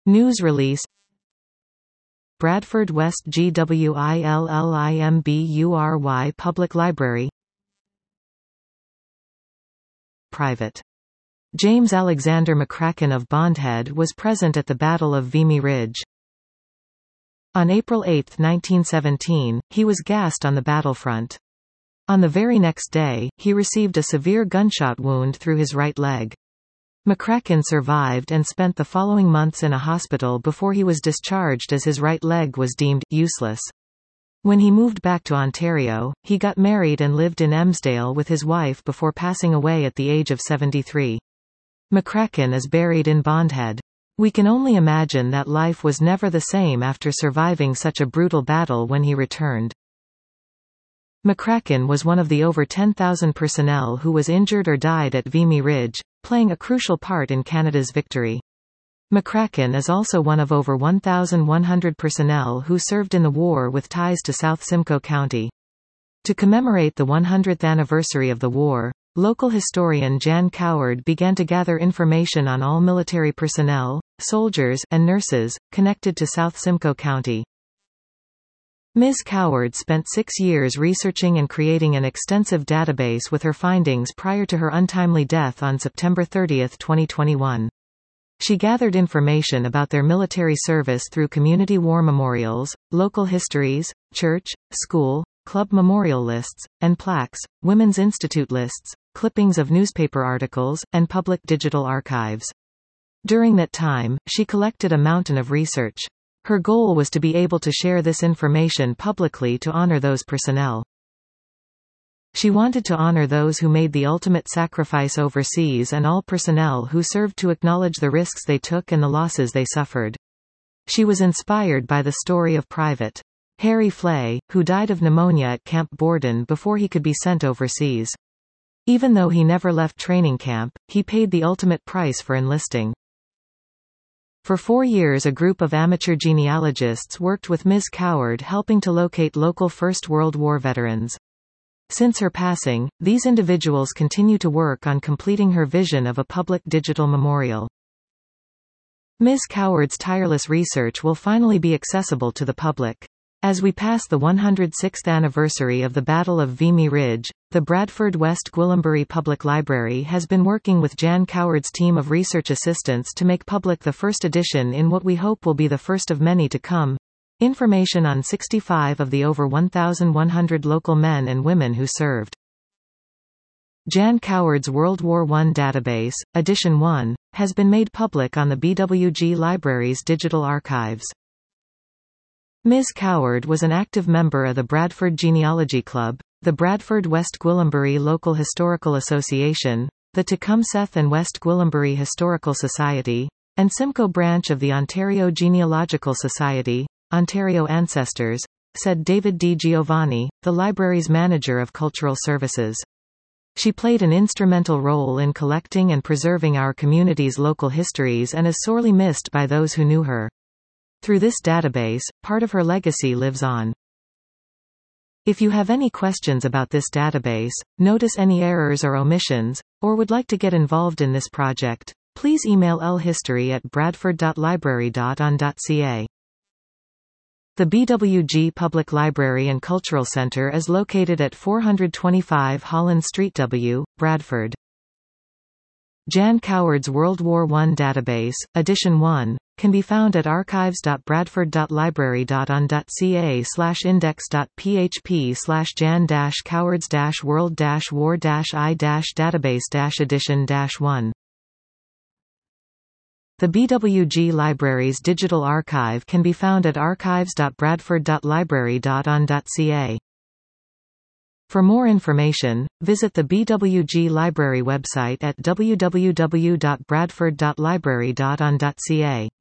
News release. Bradford West GWILLIMBURY Public Library. Private. James Alexander McCracken of Bondhead was present at the Battle of Vimy Ridge. On April 8, 1917, he was gassed on the battlefront. On the very next day, he received a severe gunshot wound through his right leg. McCracken survived and spent the following months in a hospital before he was discharged as his right leg was deemed useless. When he moved back to Ontario, he got married and lived in Emsdale with his wife before passing away at the age of 73. McCracken is buried in Bondhead. We can only imagine that life was never the same after surviving such a brutal battle when he returned. McCracken was one of the over 10,000 personnel who was injured or died at Vimy Ridge, playing a crucial part in Canada's victory. McCracken is also one of over 1,100 personnel who served in the war with ties to South Simcoe County. To commemorate the 100th anniversary of the war, local historian Jan Coward began to gather information on all military personnel, soldiers, and nurses, connected to South Simcoe County. Ms. Coward spent 6 years researching and creating an extensive database with her findings prior to her untimely death on September 30, 2021. She gathered information about their military service through community war memorials, local histories, church, school, club memorial lists, and plaques, Women's Institute lists, clippings of newspaper articles, and public digital archives. During that time, she collected a mountain of research. Her goal was to be able to share this information publicly to honor those personnel. She wanted to honor those who made the ultimate sacrifice overseas and all personnel who served to acknowledge the risks they took and the losses they suffered. She was inspired by the story of Private Harry Flay, who died of pneumonia at Camp Borden before he could be sent overseas. Even though he never left training camp, he paid the ultimate price for enlisting. For 4 years a group of amateur genealogists worked with Ms. Coward helping to locate local First World War veterans. Since her passing, these individuals continue to work on completing her vision of a public digital memorial. Ms. Coward's tireless research will finally be accessible to the public. As we pass the 106th anniversary of the Battle of Vimy Ridge, the Bradford West Gwillimbury Public Library has been working with Jan Coward's team of research assistants to make public the first edition in what we hope will be the first of many to come. Information on 65 of the over 1,100 local men and women who served. Jan Coward's World War I Database, Edition 1, has been made public on the BWG Library's digital archives. Ms. Coward was an active member of the Bradford Genealogy Club, the Bradford West Gwillimbury Local Historical Association, the Tecumseth and West Gwillimbury Historical Society, and Simcoe branch of the Ontario Genealogical Society, Ontario Ancestors, said David D. Giovanni, the library's manager of cultural services. She played an instrumental role in collecting and preserving our community's local histories and is sorely missed by those who knew her. Through this database, part of her legacy lives on. If you have any questions about this database, notice any errors or omissions, or would like to get involved in this project, please email lhistory@bradford.library.on.ca. The BWG Public Library and Cultural Centre is located at 425 Holland Street W, Bradford. Jan Coward's World War I Database, Edition 1, can be found at archives.bradford.library.on.ca/index.php/jan-cowards-world-i-database-edition-1. The BWG Library's digital archive can be found at archives.bradford.library.on.ca. For more information, visit the BWG Library website at www.bradford.library.on.ca.